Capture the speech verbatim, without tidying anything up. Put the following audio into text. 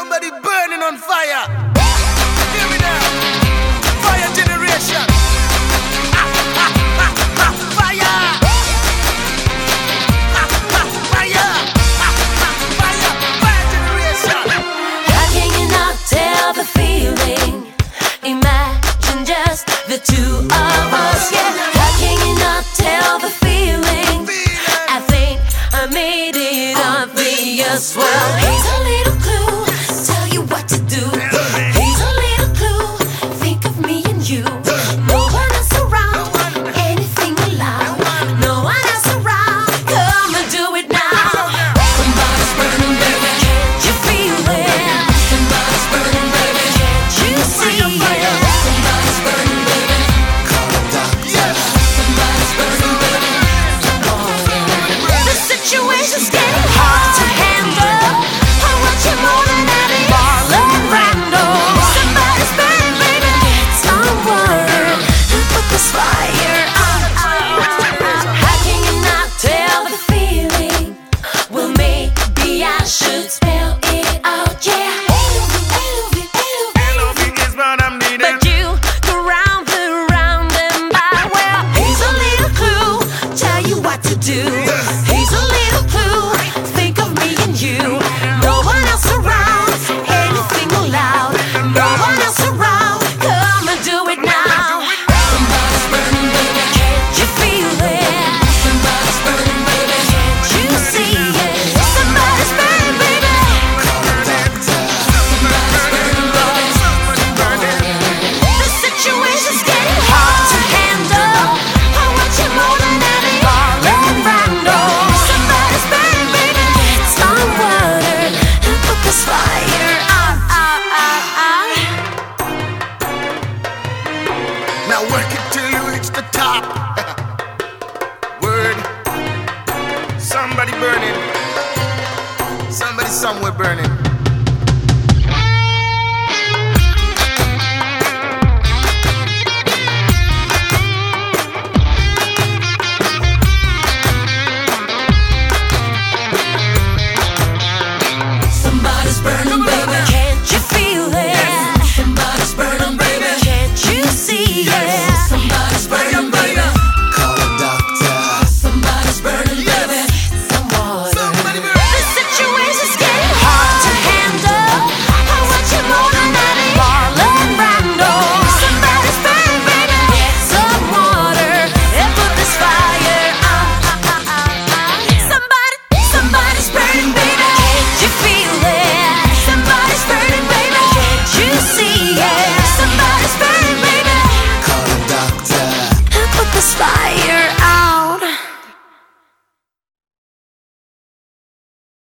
Somebody burning on fire. Hear me now. Fire generation. Ah, ah, ah, ah, fire. Ah, ah, fire. Ah, ah, fire. Fire generation. How can you not tell the feeling? Imagine just the two of us. Yeah. How can you not tell the feeling? I think I made it obvious. Well, here's a little clue. Tell you what to do. Here's a little clue. Think of me and you. No one else around. Anything allowed. No one else around. Come and do it now. Somebody's burning, baby. Can't you feel it? Somebody's burning, baby. Can't you see it? Somebody's burning, baby. Call a doctor. Somebody's burning, baby. The situation's getting hard to handle. I want you more than any Marlon Brando. Somebody's burning, baby. Get some water and put this fire out. How can you not tell the feeling? Well, maybe I should spell it out. Yeah. L O V is what I'm needing. But you go round and round and by. Well, here's a little clue. Tell you what to do. Here's a little clue. Think of me and you. No one else around. Anything allowed. No one else around. Come and do it now. Somebody's burning, baby. Can't you feel it? Somebody's burning, baby. Can't you see it? Somebody's burning, baby. Somebody's burning, baby. The situation's getting hard to handle. I want you more than any Marlon Brando. Somebody's burning, baby. Get some water and put this fire out. out, out, out. Now work it till you reach the top. Word. Somebody burning. Somebody somewhere burning.